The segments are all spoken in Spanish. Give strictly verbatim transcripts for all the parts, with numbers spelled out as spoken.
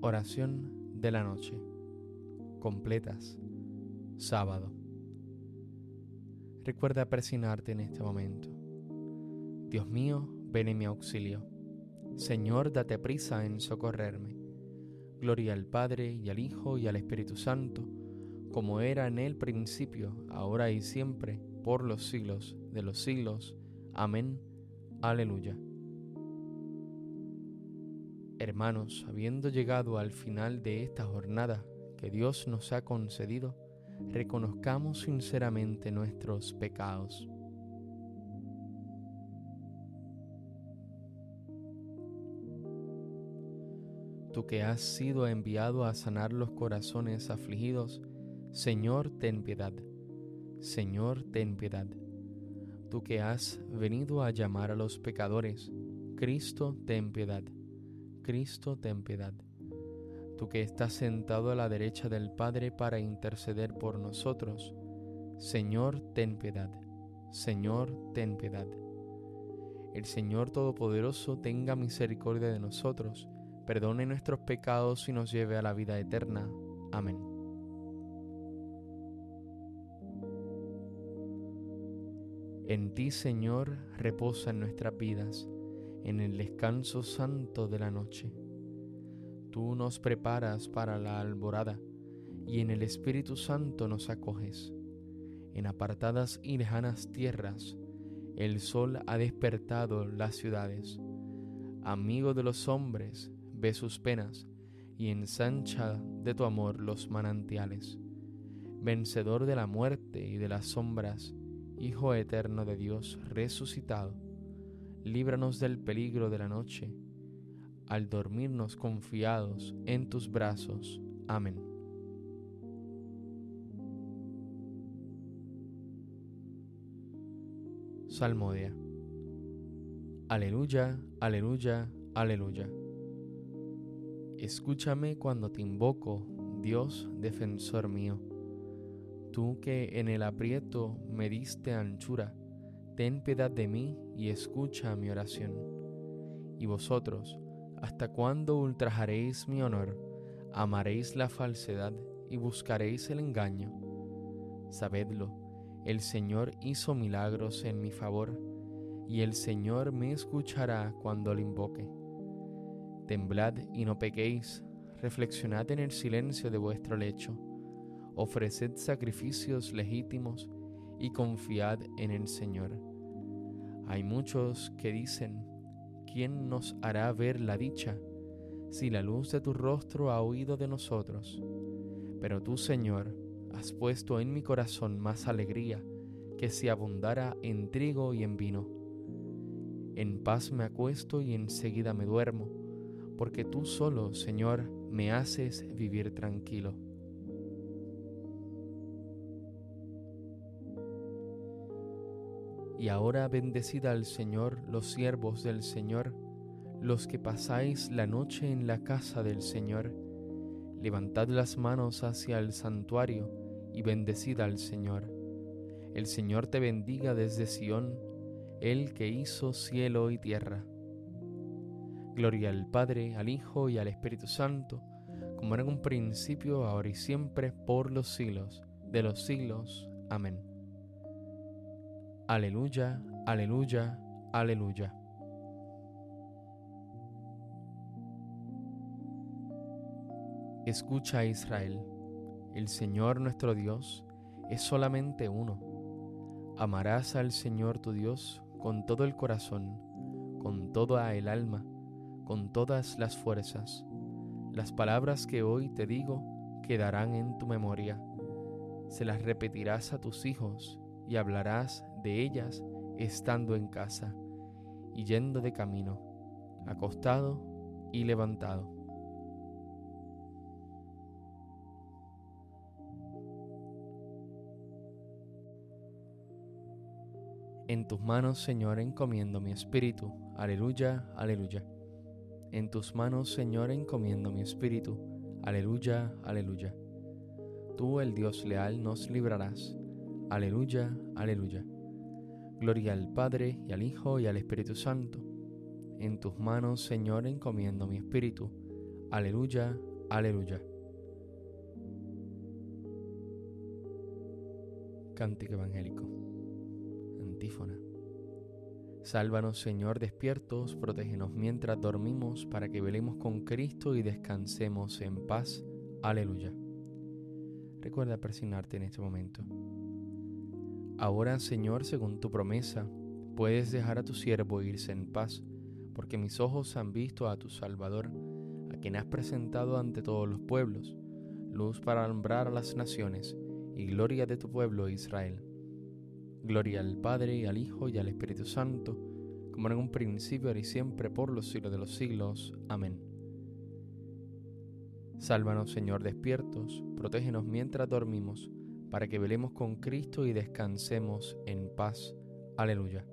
Oración de la noche. Completas. Sábado. Recuerda persignarte en este momento. Dios mío, ven en mi auxilio. Señor, date prisa en socorrerme. Gloria al Padre, y al Hijo, y al Espíritu Santo, como era en el principio, ahora y siempre, por los siglos de los siglos. Amén. Aleluya. Hermanos, habiendo llegado al final de esta jornada que Dios nos ha concedido, reconozcamos sinceramente nuestros pecados. Tú que has sido enviado a sanar los corazones afligidos, Señor, ten piedad. Señor, ten piedad. Tú que has venido a llamar a los pecadores, Cristo, ten piedad. Cristo, ten piedad. Tú que estás sentado a la derecha del Padre para interceder por nosotros, Señor, ten piedad. Señor, ten piedad. El Señor Todopoderoso tenga misericordia de nosotros, perdone nuestros pecados y nos lleve a la vida eterna. Amén. En ti, Señor, reposan nuestras vidas, en el descanso santo de la noche. Tú nos preparas para la alborada, y en el Espíritu Santo nos acoges. En apartadas y lejanas tierras, el sol ha despertado las ciudades. Amigo de los hombres, ve sus penas, y ensancha de tu amor los manantiales. Vencedor de la muerte y de las sombras, Hijo eterno de Dios resucitado, líbranos del peligro de la noche, al dormirnos confiados en tus brazos. Amén. Salmodia. Aleluya, aleluya, aleluya. Escúchame cuando te invoco, Dios defensor mío. Tú que en el aprieto me diste anchura, ten piedad de mí y escucha mi oración. Y vosotros, ¿hasta cuándo ultrajaréis mi honor? Amaréis la falsedad y buscaréis el engaño. Sabedlo, el Señor hizo milagros en mi favor, y el Señor me escuchará cuando le invoque. Temblad y no pequéis, reflexionad en el silencio de vuestro lecho. Ofreced sacrificios legítimos y confiad en el Señor. Hay muchos que dicen, ¿quién nos hará ver la dicha, si la luz de tu rostro ha huido de nosotros? Pero tú, Señor, has puesto en mi corazón más alegría que si abundara en trigo y en vino. En paz me acuesto y enseguida me duermo, porque tú solo, Señor, me haces vivir tranquilo. Y ahora bendecid al Señor los siervos del Señor, los que pasáis la noche en la casa del Señor. Levantad las manos hacia el santuario y bendecid al Señor. El Señor te bendiga desde Sión, Él que hizo cielo y tierra. Gloria al Padre, al Hijo y al Espíritu Santo, como era en un principio, ahora y siempre, por los siglos de los siglos. Amén. Aleluya, aleluya, aleluya. Escucha, Israel, el Señor nuestro Dios es solamente uno. Amarás al Señor tu Dios con todo el corazón, con toda el alma, con todas las fuerzas. Las palabras que hoy te digo quedarán en tu memoria. Se las repetirás a tus hijos y hablarás de ellas estando en casa y yendo de camino, acostado y levantado. En tus manos, Señor, encomiendo mi espíritu. Aleluya, aleluya. En tus manos, Señor, encomiendo mi espíritu. Aleluya, aleluya. Tú, el Dios leal, nos librarás. Aleluya, aleluya. Gloria al Padre, y al Hijo, y al Espíritu Santo. En tus manos, Señor, encomiendo mi espíritu. Aleluya, Aleluya. Cántico evangélico. Antífona. Sálvanos, Señor, despiertos, protégenos mientras dormimos, para que velemos con Cristo y descansemos en paz. Aleluya. Recuerda persignarte en este momento. Ahora, Señor, según tu promesa, puedes dejar a tu siervo irse en paz, porque mis ojos han visto a tu Salvador, a quien has presentado ante todos los pueblos, luz para alumbrar a las naciones y gloria de tu pueblo Israel. Gloria al Padre, y al Hijo, y al Espíritu Santo, como en un principio, ahora y siempre, por los siglos de los siglos. Amén. Sálvanos, Señor, despiertos, protégenos mientras dormimos, para que velemos con Cristo y descansemos en paz. Aleluya.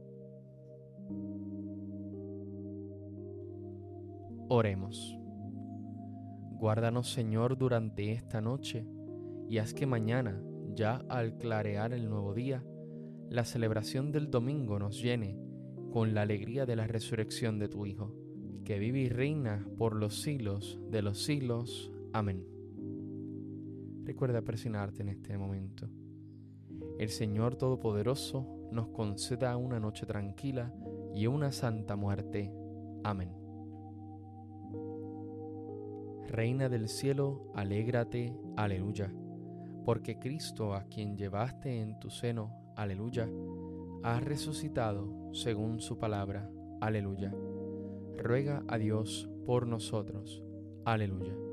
Oremos. Guárdanos, Señor, durante esta noche, y haz que mañana, ya al clarear el nuevo día, la celebración del domingo nos llene con la alegría de la resurrección de tu Hijo, que vive y reina por los siglos de los siglos. Amén. Recuerda persignarte en este momento. El Señor Todopoderoso nos conceda una noche tranquila y una santa muerte. Amén. Reina del cielo, alégrate, aleluya, porque Cristo, a quien llevaste en tu seno, aleluya, ha resucitado según su palabra, aleluya. Ruega a Dios por nosotros, aleluya.